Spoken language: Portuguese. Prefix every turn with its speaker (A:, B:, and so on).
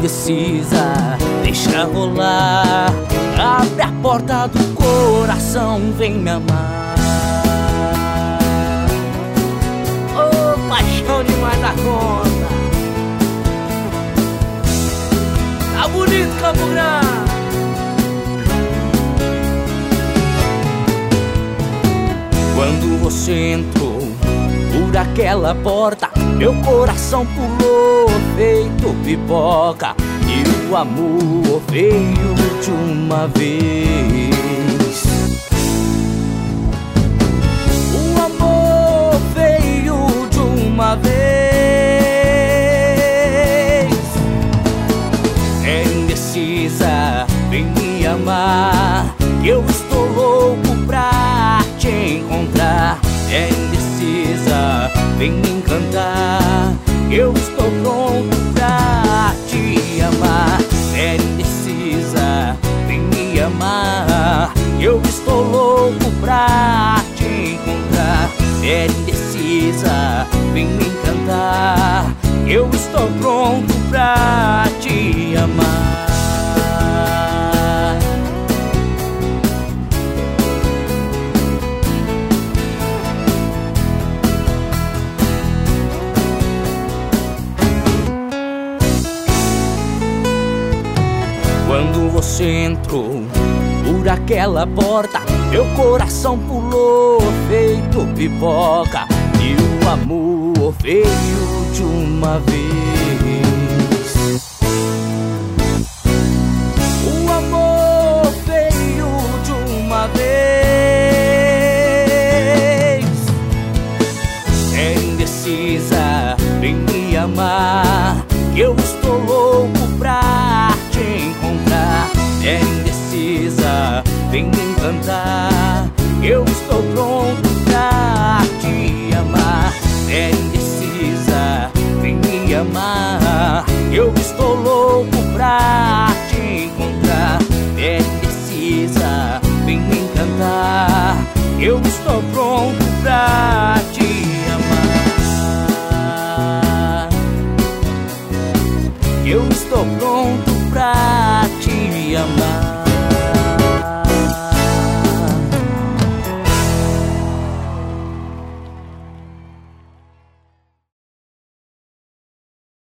A: indecisa, deixa rolar. Abre a porta do coração, vem me amar. Oh, paixão demais da conta. Tá bonito, Campo Grande. Quando você entrou por aquela porta, meu coração pulou feito pipoca. E o amor veio de uma vez. O amor veio de uma vez. É indecisa, vem me amar, que eu estou louco pra te encontrar. É indecisa, vem me encantar, eu estou pronto pra te amar. É indecisa, vem me amar, eu estou louco pra te encontrar. É indecisa, vem me encantar, eu estou pronto pra te amar. Quando você entrou por aquela porta, meu coração pulou feito pipoca. E o amor veio de uma vez. O amor veio de uma vez. É indecisa, vem me amar, que eu estou louco pra te encontrar. É indecisa, vem me encantar, eu estou pronto pra te amar. É indecisa, vem me amar, eu estou louco